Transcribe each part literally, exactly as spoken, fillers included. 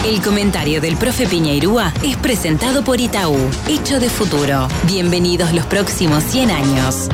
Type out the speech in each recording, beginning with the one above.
El comentario del profe Piñeirúa es presentado por Itaú, hecho de futuro. Bienvenidos los próximos cien años.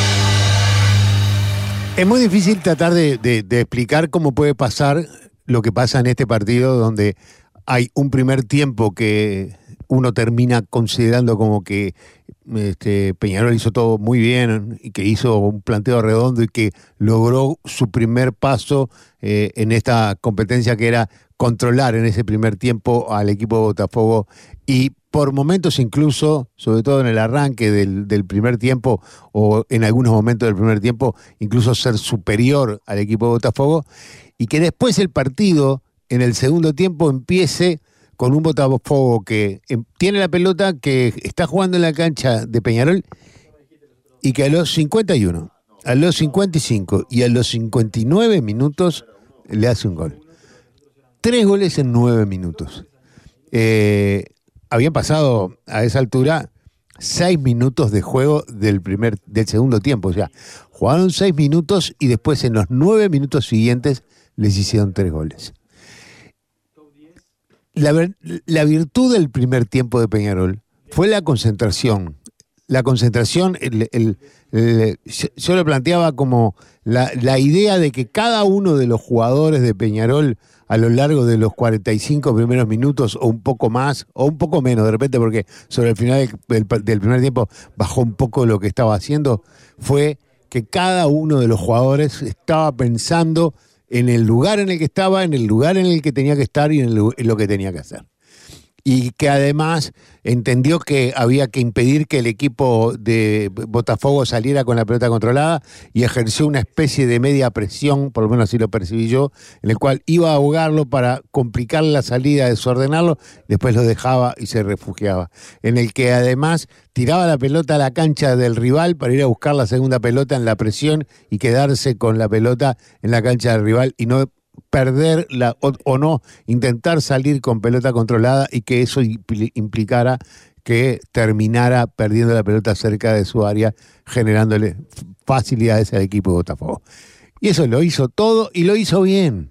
Es muy difícil tratar de, de, de explicar cómo puede pasar lo que pasa en este partido, donde hay un primer tiempo que uno termina considerando como que este, Peñarol hizo todo muy bien y que hizo un planteo redondo y que logró su primer paso eh, en esta competencia, que era controlar en ese primer tiempo al equipo de Botafogo, y por momentos incluso, sobre todo en el arranque del, del primer tiempo o en algunos momentos del primer tiempo, incluso ser superior al equipo de Botafogo, y que después el partido en el segundo tiempo empiece con un Botafogo que tiene la pelota, que está jugando en la cancha de Peñarol y que a los cincuenta y uno, a los cincuenta y cinco y a los cincuenta y nueve minutos le hace un gol. Tres goles en nueve minutos. Eh, habían pasado a esa altura seis minutos de juego del primer, del segundo tiempo. O sea, jugaron seis minutos y después en los nueve minutos siguientes les hicieron tres goles. La, la virtud del primer tiempo de Peñarol fue la concentración. La concentración, el, el, el, yo lo planteaba como la, la idea de que cada uno de los jugadores de Peñarol a lo largo de los cuarenta y cinco primeros minutos, o un poco más, o un poco menos de repente, porque sobre el final del, del primer tiempo bajó un poco lo que estaba haciendo, fue que cada uno de los jugadores estaba pensando en el lugar en el que estaba, en el lugar en el que tenía que estar y en, el, en lo que tenía que hacer. Y que además entendió que había que impedir que el equipo de Botafogo saliera con la pelota controlada, y ejerció una especie de media presión, por lo menos así lo percibí yo, en el cual iba a ahogarlo para complicar la salida, desordenarlo, después lo dejaba y se refugiaba. En el que además tiraba la pelota a la cancha del rival para ir a buscar la segunda pelota en la presión y quedarse con la pelota en la cancha del rival y no perder la, o, o no intentar salir con pelota controlada, y que eso implicara que terminara perdiendo la pelota cerca de su área, generándole facilidades al equipo de Botafogo. Y eso lo hizo todo y lo hizo bien.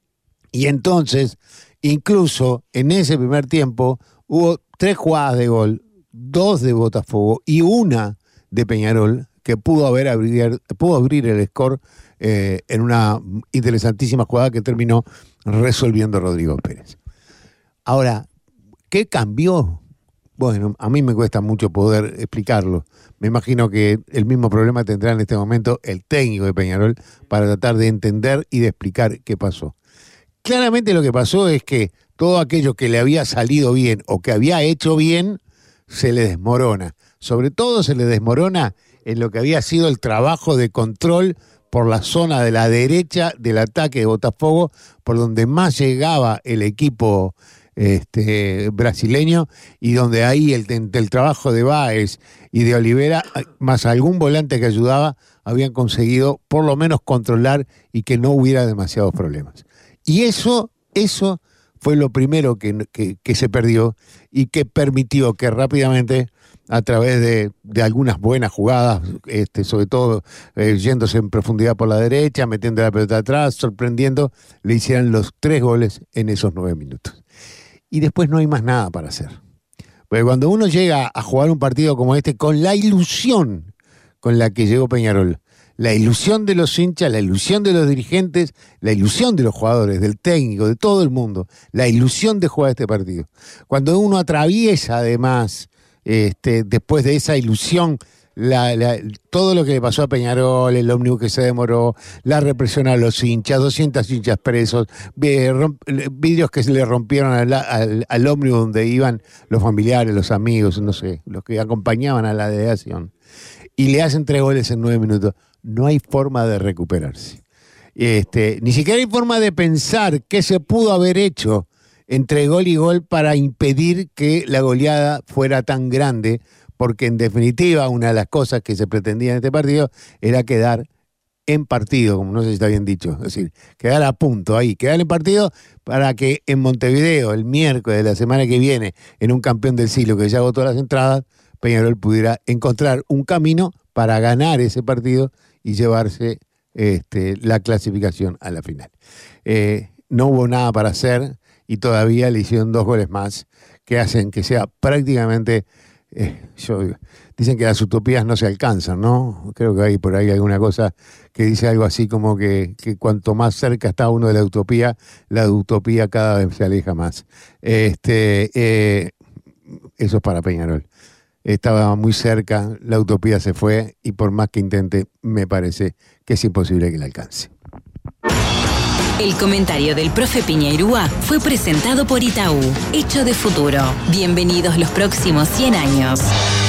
Y entonces, incluso en ese primer tiempo, hubo tres jugadas de gol, dos de Botafogo y una de Peñarol, que pudo, haber abrir, pudo abrir el score eh, en una interesantísima jugada que terminó resolviendo Rodrigo Pérez. Ahora, ¿qué cambió? Bueno, a mí me cuesta mucho poder explicarlo. Me imagino que el mismo problema tendrá en este momento el técnico de Peñarol para tratar de entender y de explicar qué pasó. Claramente lo que pasó es que todo aquello que le había salido bien o que había hecho bien se le desmorona. Sobre todo se le desmorona en lo que había sido el trabajo de control por la zona de la derecha del ataque de Botafogo, por donde más llegaba el equipo este, brasileño, y donde ahí el, el trabajo de Báez y de Olivera, más algún volante que ayudaba, habían conseguido por lo menos controlar y que no hubiera demasiados problemas. Y eso, eso fue lo primero que, que, que se perdió, y que permitió que rápidamente, a través de, de algunas buenas jugadas, este, sobre todo eh, yéndose en profundidad por la derecha, metiendo la pelota atrás, sorprendiendo, le hicieran los tres goles en esos nueve minutos. Y después no hay más nada para hacer. Porque cuando uno llega a jugar un partido como este, con la ilusión con la que llegó Peñarol, la ilusión de los hinchas, la ilusión de los dirigentes, la ilusión de los jugadores, del técnico, de todo el mundo, la ilusión de jugar este partido. Cuando uno atraviesa además, este, después de esa ilusión, la, la, todo lo que le pasó a Peñarol, el ómnibus que se demoró, la represión a los hinchas, doscientos hinchas presos, vidrios que se le rompieron al, al, al ómnibus donde iban los familiares, los amigos, no sé, los que acompañaban a la delegación, y le hacen tres goles en nueve minutos. No hay forma de recuperarse. Este, ni siquiera hay forma de pensar qué se pudo haber hecho entre gol y gol para impedir que la goleada fuera tan grande, porque en definitiva una de las cosas que se pretendía en este partido era quedar en partido, como no sé si está bien dicho, es decir, quedar a punto ahí, quedar en partido para que en Montevideo el miércoles de la semana que viene, en un campeón del siglo que ya agotó las entradas, Peñarol pudiera encontrar un camino para ganar ese partido y llevarse este, la clasificación a la final. Eh, no hubo nada para hacer, y todavía le hicieron dos goles más que hacen que sea prácticamente... Eh, yo, dicen que las utopías no se alcanzan, ¿no? Creo que hay por ahí alguna cosa que dice algo así como que, que cuanto más cerca está uno de la utopía, la utopía cada vez se aleja más. Este, eh, eso es para Peñarol. Estaba muy cerca, la utopía se fue y por más que intente, me parece que es imposible que la alcance. El comentario del profe Piñeirúa fue presentado por Itaú, hecho de futuro. Bienvenidos los próximos cien años.